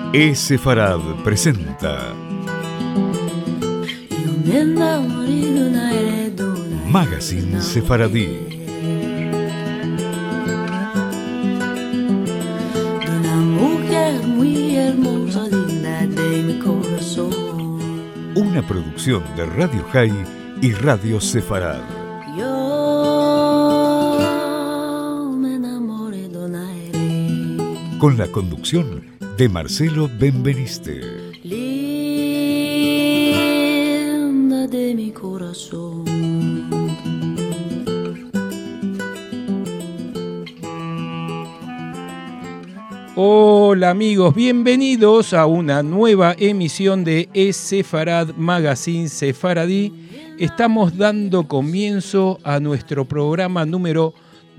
Sefarad presenta Magazine Sefaradí. Una producción de Radio High y Radio Sefarad. Con la conducción de Marcelo Benveniste. Linda de mi corazón. Hola amigos, bienvenidos a una nueva emisión de Sefarad Magazine Sefaradí. Estamos dando comienzo a nuestro programa número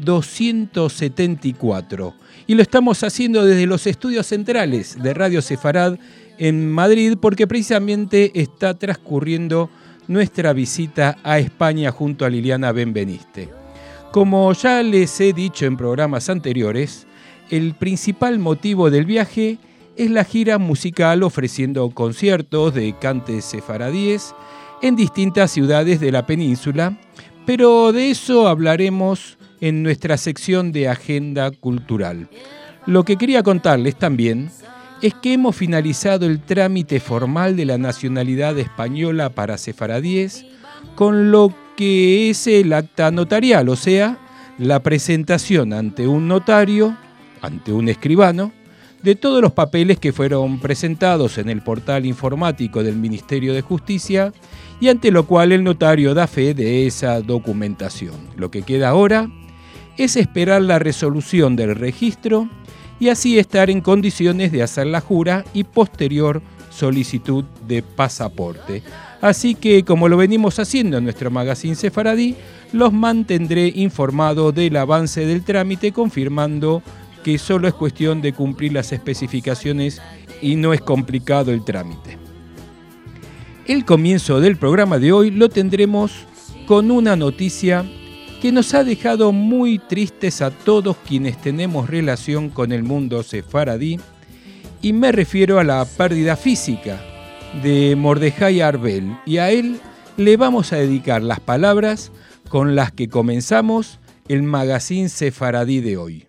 274 y lo estamos haciendo desde los estudios centrales de Radio Sefarad en Madrid porque precisamente está transcurriendo nuestra visita a España junto a Liliana Benveniste. Como ya les he dicho en programas anteriores, el principal motivo del viaje es la gira musical ofreciendo conciertos de cantes sefaradíes en distintas ciudades de la península, pero de eso hablaremos en nuestra sección de Agenda Cultural. Lo que quería contarles también es que hemos finalizado el trámite formal de la nacionalidad española para sefaradíes con lo que es el acta notarial, o sea, la presentación ante un notario, ante un escribano, de todos los papeles que fueron presentados en el portal informático del Ministerio de Justicia y ante lo cual el notario da fe de esa documentación. Lo que queda ahora es esperar la resolución del registro y así estar en condiciones de hacer la jura y posterior solicitud de pasaporte. Así que, como lo venimos haciendo en nuestro Magazine Sefaradí, los mantendré informados del avance del trámite, confirmando que solo es cuestión de cumplir las especificaciones y no es complicado el trámite. El comienzo del programa de hoy lo tendremos con una noticia que nos ha dejado muy tristes a todos quienes tenemos relación con el mundo sefaradí, y me refiero a la pérdida física de Mordejai Arbel, y a él le vamos a dedicar las palabras con las que comenzamos el Magazine Sefaradí de hoy.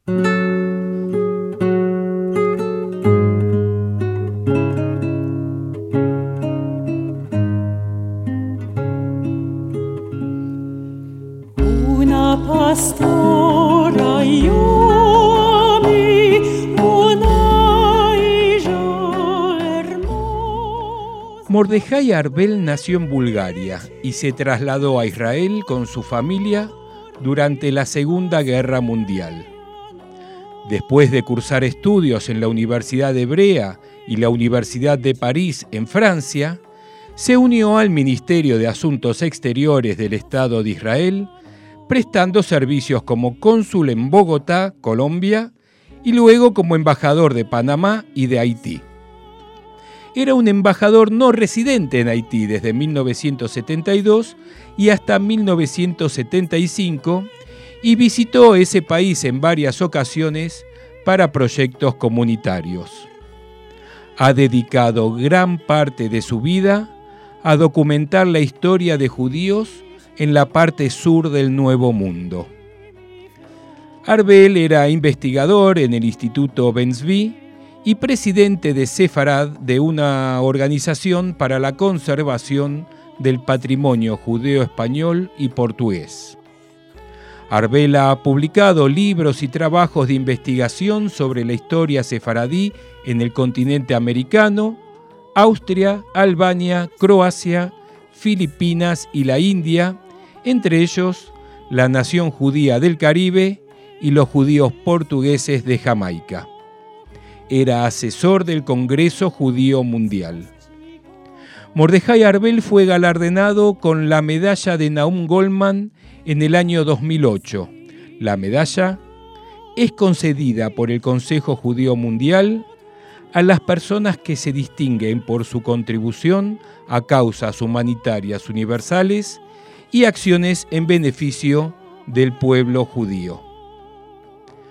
Mordejai Arbel nació en Bulgaria y se trasladó a Israel con su familia durante la Segunda Guerra Mundial. Después de cursar estudios en la Universidad Hebrea y la Universidad de París en Francia, se unió al Ministerio de Asuntos Exteriores del Estado de Israel, prestando servicios como cónsul en Bogotá, Colombia, y luego como embajador de Panamá y de Haití. Era un embajador no residente en Haití desde 1972 y hasta 1975 y visitó ese país en varias ocasiones para proyectos comunitarios. Ha dedicado gran parte de su vida a documentar la historia de judíos en la parte sur del Nuevo Mundo. Arbel era investigador en el Instituto Ben-Zvi y presidente de Sefarad, de una organización para la conservación del patrimonio judeo español y portugués. Arbel ha publicado libros y trabajos de investigación sobre la historia sefaradí en el continente americano, Austria, Albania, Croacia, Filipinas y la India, entre ellos la nación judía del Caribe y los judíos portugueses de Jamaica. Era asesor del Congreso Judío Mundial. Mordejai Arbel fue galardonado con la medalla de Nahum Goldman en el año 2008. La medalla es concedida por el Consejo Judío Mundial a las personas que se distinguen por su contribución a causas humanitarias universales y acciones en beneficio del pueblo judío.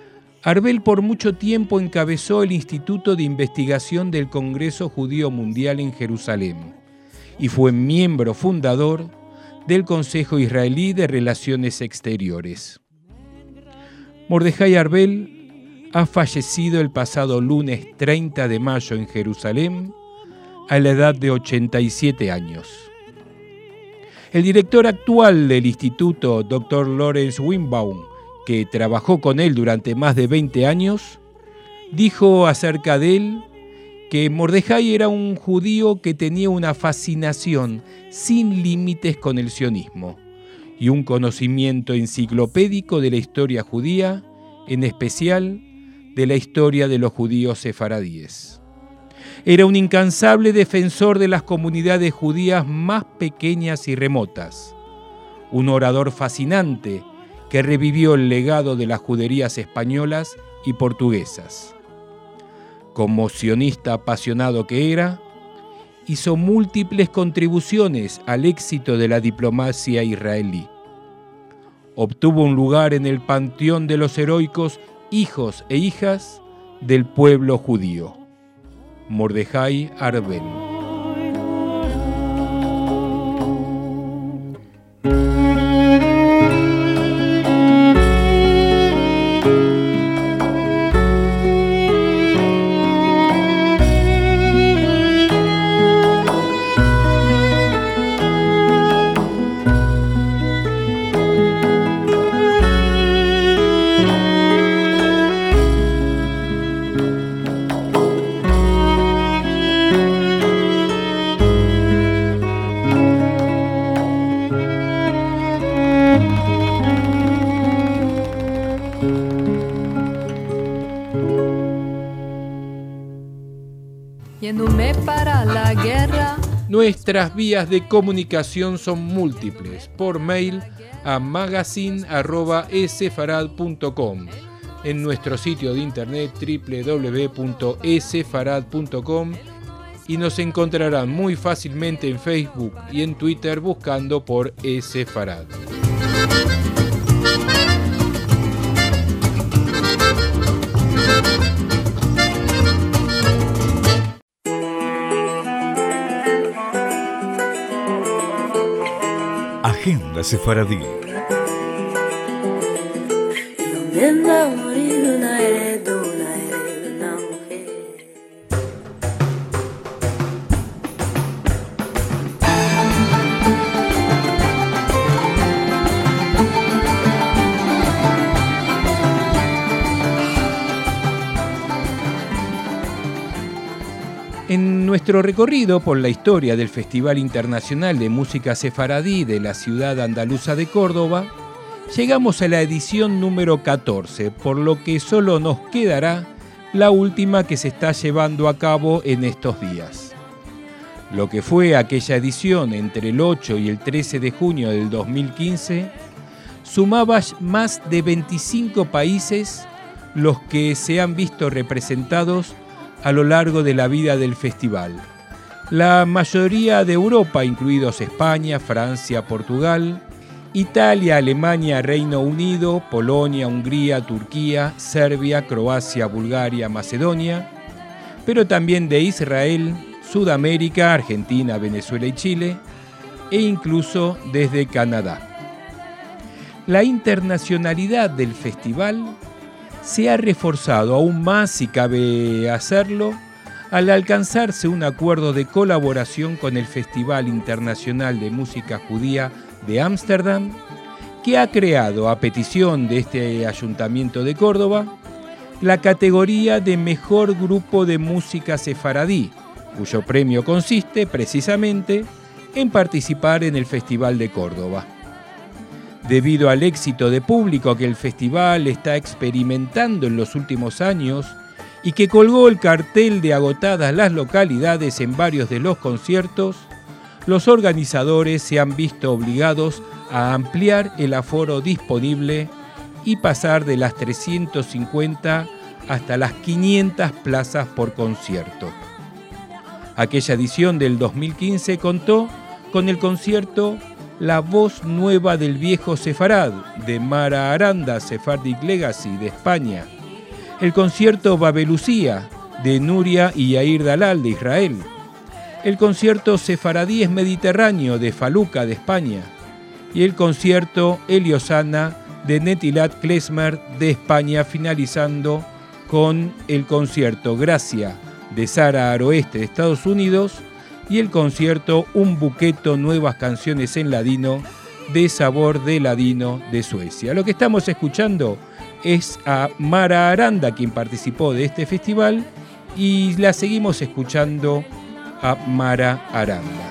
Arbel por mucho tiempo encabezó el Instituto de Investigación del Congreso Judío Mundial en Jerusalén y fue miembro fundador del Consejo Israelí de Relaciones Exteriores. Mordejai Arbel ha fallecido el pasado lunes 30 de mayo en Jerusalén a la edad de 87 años. El director actual del instituto, Dr. Lawrence Weinbaum, que trabajó con él durante más de 20 años, dijo acerca de él que Mordejai era un judío que tenía una fascinación sin límites con el sionismo y un conocimiento enciclopédico de la historia judía, en especial de la historia de los judíos sefaradíes. Era un incansable defensor de las comunidades judías más pequeñas y remotas, un orador fascinante que revivió el legado de las juderías españolas y portuguesas. Como sionista apasionado que era, hizo múltiples contribuciones al éxito de la diplomacia israelí. Obtuvo un lugar en el panteón de los heroicos hijos e hijas del pueblo judío. Mordejai Arbel. Nuestras vías de comunicación son múltiples. Por mail a magazine@esefarad.com, en nuestro sitio de internet www.esefarad.com, y nos encontrarán muy fácilmente en Facebook y en Twitter buscando por Esefarad. Agenda Sefaradí. En nuestro recorrido por la historia del Festival Internacional de Música Sefaradí de la ciudad andaluza de Córdoba, llegamos a la edición número 14, por lo que solo nos quedará la última que se está llevando a cabo en estos días. Lo que fue aquella edición entre el 8 y el 13 de junio del 2015, sumaba más de 25 países los que se han visto representados a lo largo de la vida del festival. La mayoría de Europa, incluidos España, Francia, Portugal, Italia, Alemania, Reino Unido, Polonia, Hungría, Turquía, Serbia, Croacia, Bulgaria, Macedonia, pero también de Israel, Sudamérica, Argentina, Venezuela y Chile, e incluso desde Canadá. La internacionalidad del festival se ha reforzado aún más, si cabe hacerlo, al alcanzarse un acuerdo de colaboración con el Festival Internacional de Música Judía de Ámsterdam, que ha creado, a petición de este Ayuntamiento de Córdoba, la categoría de Mejor Grupo de Música Sefaradí, cuyo premio consiste precisamente en participar en el Festival de Córdoba. Debido al éxito de público que el festival está experimentando en los últimos años y que colgó el cartel de agotadas las localidades en varios de los conciertos, los organizadores se han visto obligados a ampliar el aforo disponible y pasar de las 350 hasta las 500 plazas por concierto. Aquella edición del 2015 contó con el concierto La Voz Nueva del Viejo Sefarad, de Mara Aranda, Sephardic Legacy de España, el concierto Babelucía de Nuria y Yair Dalal de Israel, el concierto Sefaradíes Mediterráneo de Faluca de España y el concierto Eliosana de Netilat Klezmer de España, finalizando con el concierto Gracia de Sara Aroeste de Estados Unidos y el concierto Un Buqueto Nuevas Canciones en Ladino de Sabor de Ladino de Suecia. Lo que estamos escuchando es a Mara Aranda, quien participó de este festival, y la seguimos escuchando a Mara Aranda.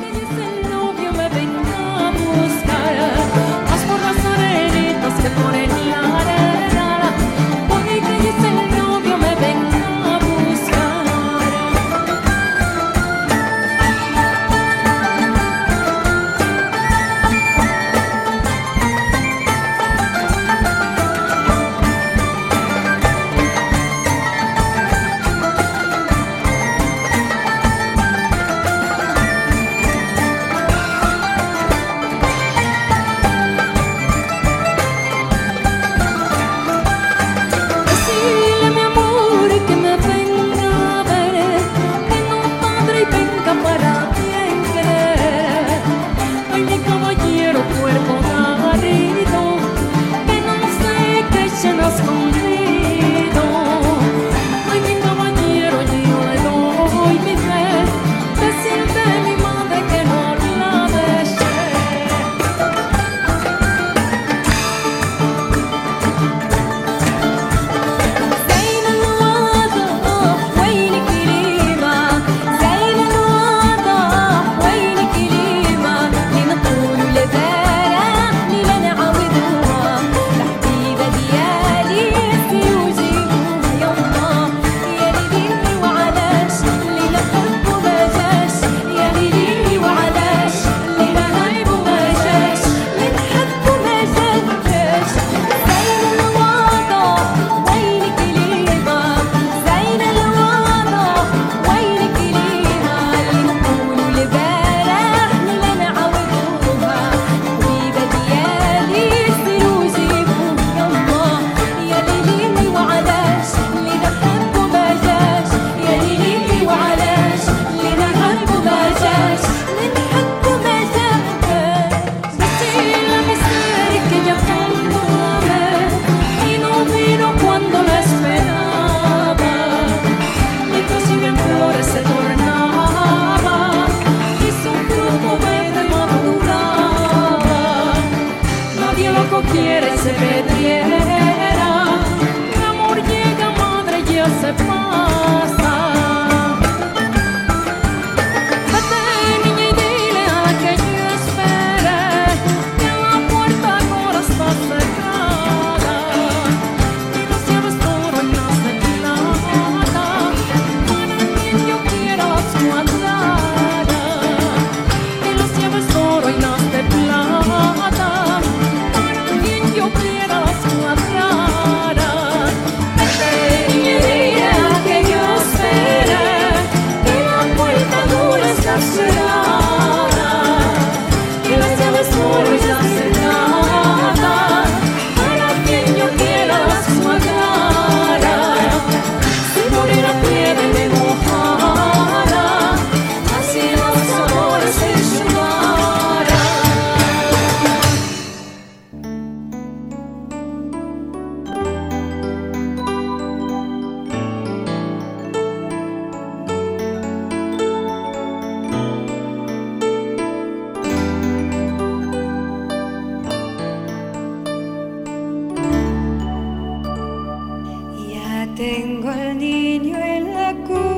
Tengo al niño en la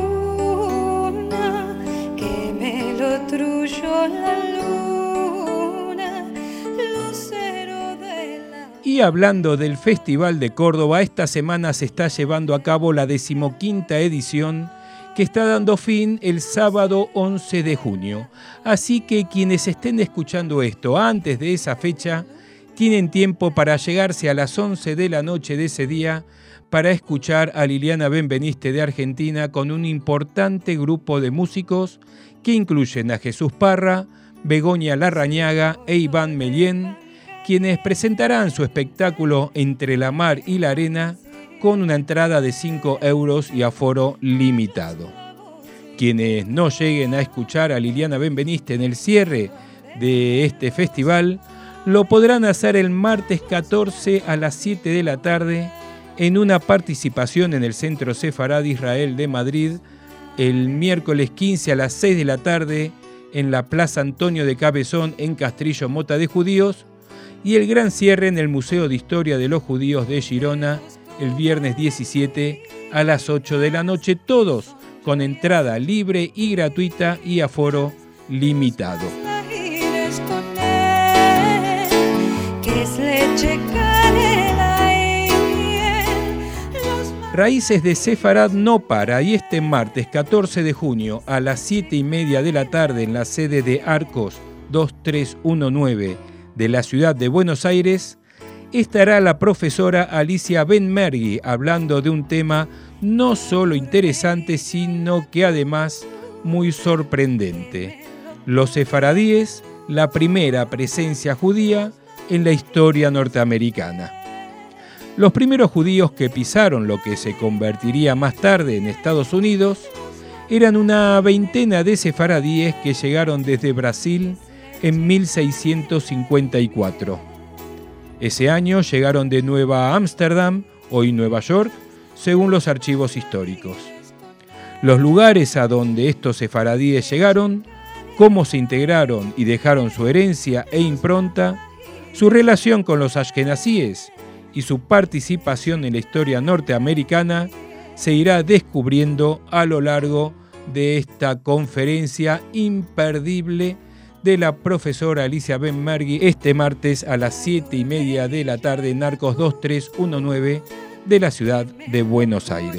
cuna, que me lo truyó la luna, lucero de la... Y hablando del Festival de Córdoba, esta semana se está llevando a cabo la 15ª edición, que está dando fin el sábado 11 de junio. Así que quienes estén escuchando esto antes de esa fecha, tienen tiempo para llegarse a las 11 de la noche de ese día para escuchar a Liliana Benveniste de Argentina con un importante grupo de músicos que incluyen a Jesús Parra, Begoña Larrañaga e Iván Mellén, quienes presentarán su espectáculo Entre la Mar y la Arena con una entrada de 5 euros y aforo limitado. Quienes no lleguen a escuchar a Liliana Benveniste en el cierre de este festival, lo podrán hacer el martes 14 a las 7 de la tarde en una participación en el Centro Sefarad Israel de Madrid, el miércoles 15 a las 6 de la tarde en la Plaza Antonio de Cabezón en Castrillo Mota de Judíos, y el gran cierre en el Museo de Historia de los Judíos de Girona el viernes 17 a las 8 de la noche, todos con entrada libre y gratuita y aforo limitado. Raíces de Sefarad no para, y este martes 14 de junio a las 7:30 de la tarde en la sede de Arcos 2319 de la ciudad de Buenos Aires estará la profesora Alicia Ben-Mergui hablando de un tema no solo interesante, sino que además muy sorprendente: los sefaradíes, la primera presencia judía en la historia norteamericana. Los primeros judíos que pisaron lo que se convertiría más tarde en Estados Unidos eran una veintena de sefaradíes que llegaron desde Brasil en 1654. Ese año llegaron de Nueva Ámsterdam, hoy Nueva York, según los archivos históricos. Los lugares a donde estos sefaradíes llegaron, cómo se integraron y dejaron su herencia e impronta, su relación con los ashkenazíes y su participación en la historia norteamericana se irá descubriendo a lo largo de esta conferencia imperdible de la profesora Alicia Ben-Mergui este martes a las 7:30 de la tarde en Arcos 2319 de la ciudad de Buenos Aires.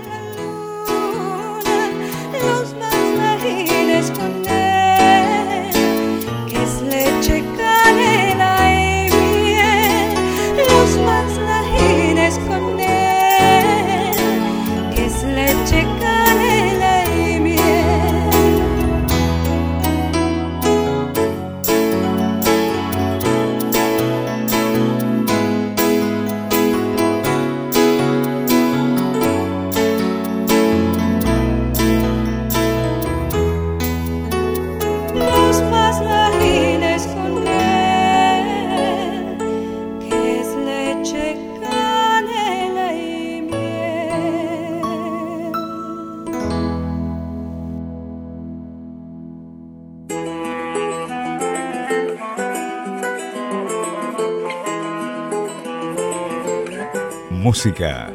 Música.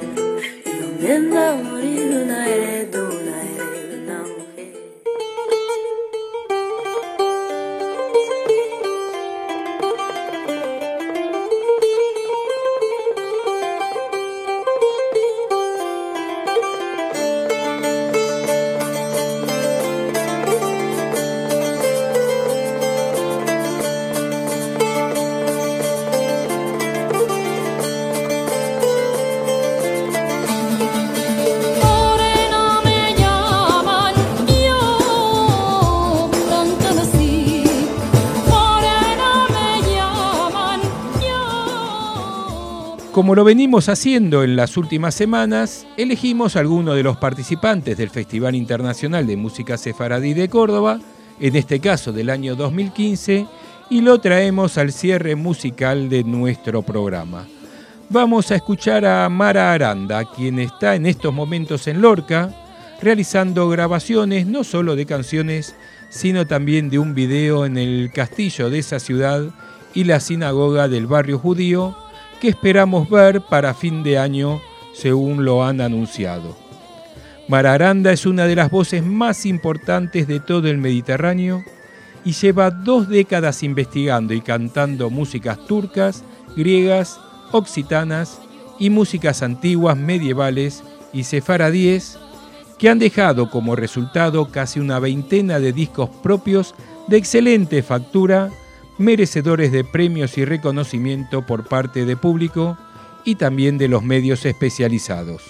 Como lo venimos haciendo en las últimas semanas, elegimos a algunos de los participantes del Festival Internacional de Música Sefaradí de Córdoba, en este caso del año 2015, y lo traemos al cierre musical de nuestro programa. Vamos a escuchar a Mara Aranda, quien está en estos momentos en Lorca, realizando grabaciones no solo de canciones, sino también de un video en el castillo de esa ciudad y la sinagoga del barrio judío, que esperamos ver para fin de año, según lo han anunciado. Mara Aranda es una de las voces más importantes de todo el Mediterráneo y lleva 2 décadas investigando y cantando músicas turcas, griegas, occitanas y músicas antiguas, medievales y sefaradíes, que han dejado como resultado casi una veintena de discos propios de excelente factura, merecedores de premios y reconocimiento por parte de público y también de los medios especializados.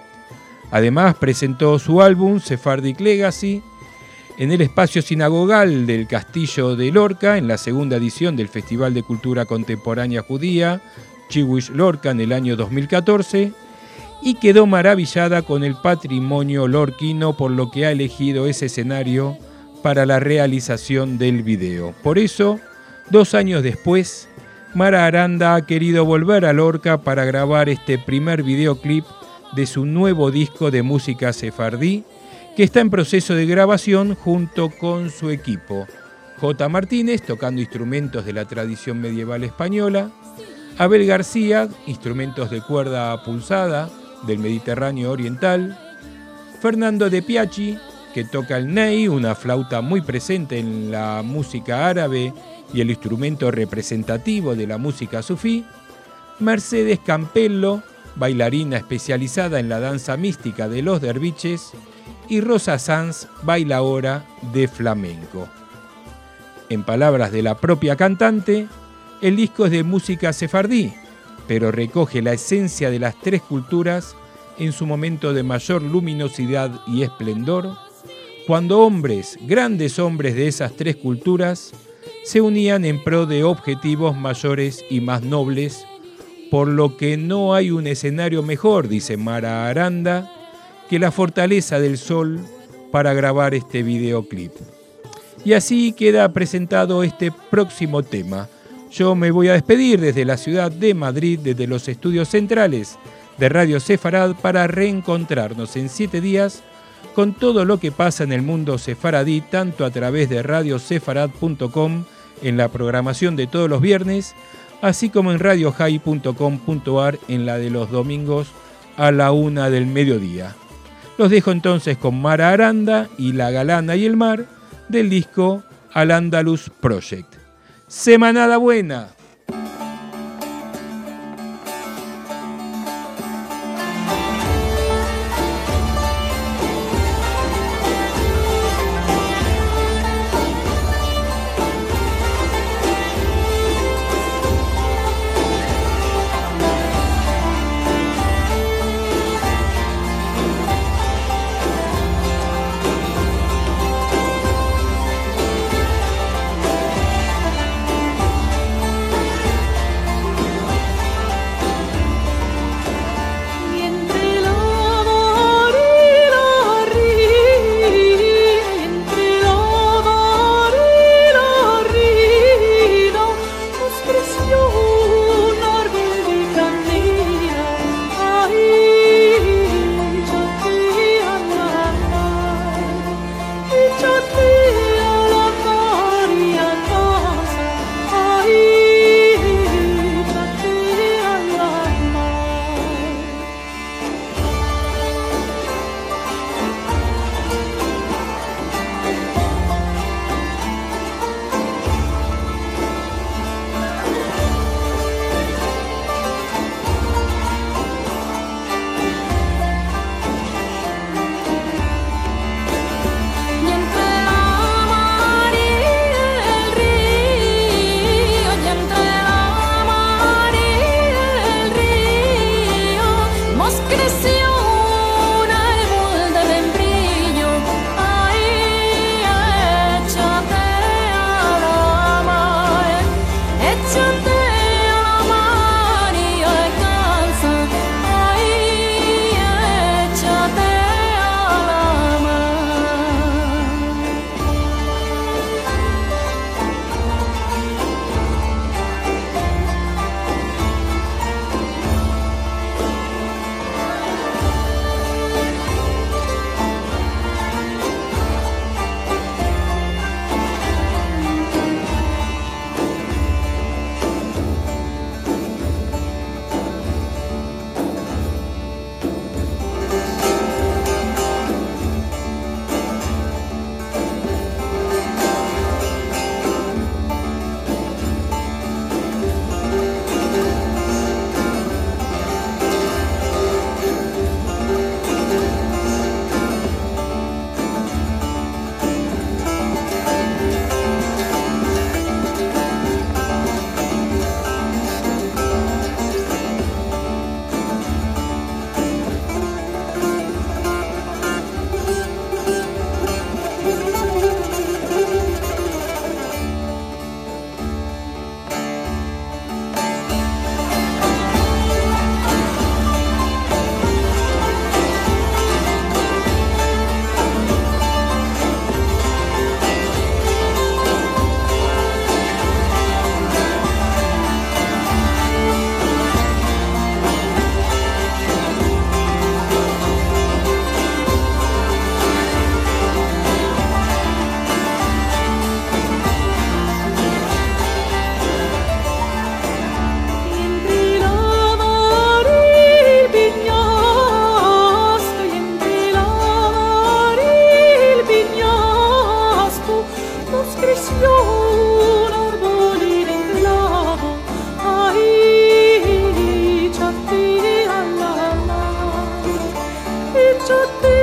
Además, presentó su álbum Sephardic Legacy en el espacio sinagogal del Castillo de Lorca, en la segunda edición del Festival de Cultura Contemporánea Judía, Jewish Lorca, en el año 2014, y quedó maravillada con el patrimonio lorquino, por lo que ha elegido ese escenario para la realización del video. Por eso, 2 años después, Mara Aranda ha querido volver a Lorca para grabar este primer videoclip de su nuevo disco de música sefardí, que está en proceso de grabación junto con su equipo. J. Martínez, tocando instrumentos de la tradición medieval española, Abel García, instrumentos de cuerda pulsada del Mediterráneo oriental, Fernando de Piachi, que toca el ney, una flauta muy presente en la música árabe y el instrumento representativo de la música sufí, Mercedes Campello, bailarina especializada en la danza mística de los derviches, y Rosa Sanz, bailaora de flamenco. En palabras de la propia cantante, el disco es de música sefardí, pero recoge la esencia de las 3 culturas en su momento de mayor luminosidad y esplendor, cuando hombres, grandes hombres de esas 3 culturas, se unían en pro de objetivos mayores y más nobles, por lo que no hay un escenario mejor, dice Mara Aranda, que la fortaleza del sol para grabar este videoclip. Y así queda presentado este próximo tema. Yo me voy a despedir desde la ciudad de Madrid, desde los estudios centrales de Radio Sefarad, para reencontrarnos en 7 días con todo lo que pasa en el mundo sefaradí, tanto a través de radiosefarad.com en la programación de todos los viernes, así como en radiohai.com.ar en la de los domingos a la 1 del mediodía. Los dejo entonces con Mara Aranda y La Galana y el Mar del disco Al Andalus Project. ¡Semanada buena! sutil.